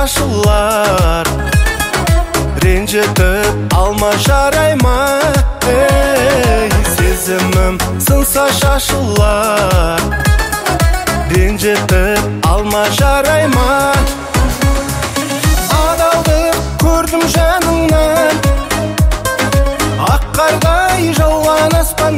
шашылар, ренжітіп алма жарай ма? Сезімім сынса шашылар, ренжітіп алма жарай ма? Адалдық көрдім жаныңнан, ақ қардай жауған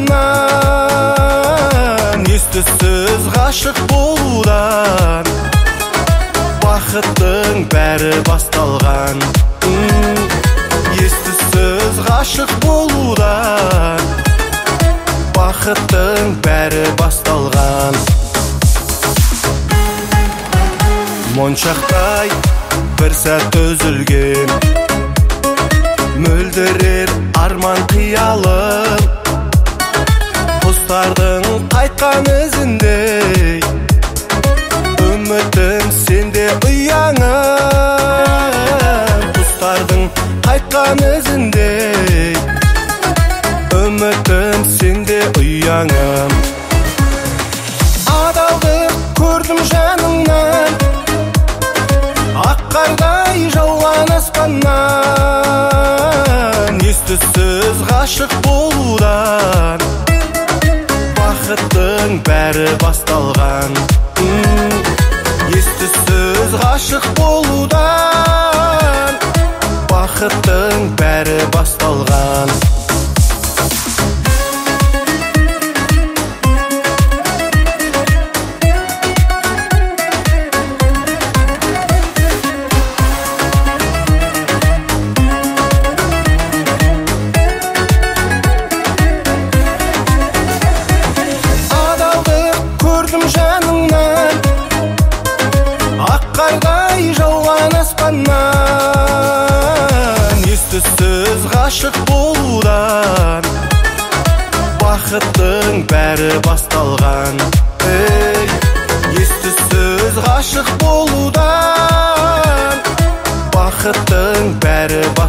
аспаннан. Ес-түссіз ғашық болудан бақыттың бәрі басталған. Ес-түссіз ғашық болудан бақыттың бәрі басталған. Моншақтай бір сәт үзілген, мөлдірер арман қиялым, құстардың қайтқан ізіндей, үмітім сенде ұяңым. Құстардың қайтқан ізіндей, үмітім сенде ұяңым. Адалдық көрдім жаныңнан, ақ қардай жауған аспаннан. Ес-түссіз ғашық болудан бақыттың бәрі басталған. Ес-түссіз ғашық болудан бақыттың бәрі басталған. Жаныңнан, ақ қардай жауған аспаннан. Ес-түссіз ғашық болудан бақыттың бәрі басталған. Ес-түссіз ғашық болудан бақыттың бәрі басталған.